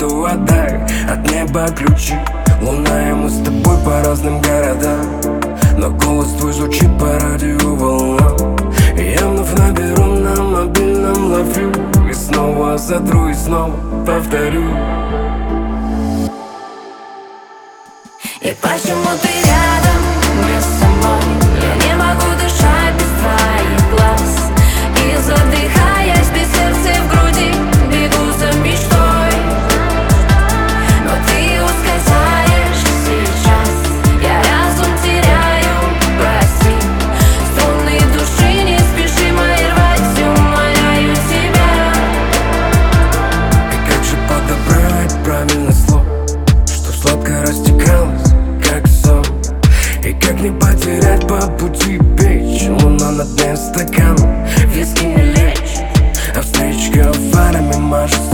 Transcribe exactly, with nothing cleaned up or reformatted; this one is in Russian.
воду отдай, от неба ключи. Луна, и мы с тобой по разным городам, но голос твой звучит по радиоволнам. Я вновь наберу на мобильном, ловлю и снова сотру, и снова повторю. И почему ты рядом, не со мной? Я не могу дышать без твоих глаз. И задыхаясь без сердца в груди, бегу за мечтой. Но ты ускользаешь сейчас, я разум теряю, прости. Струны души не спеши мои рвать, умоляю тебя. И как же подобрать правильное слово, что сладко растекалось, как сон? И как не потерять по пути печь? Луна над стаканом, виски не лечь, а встречка фарами машет.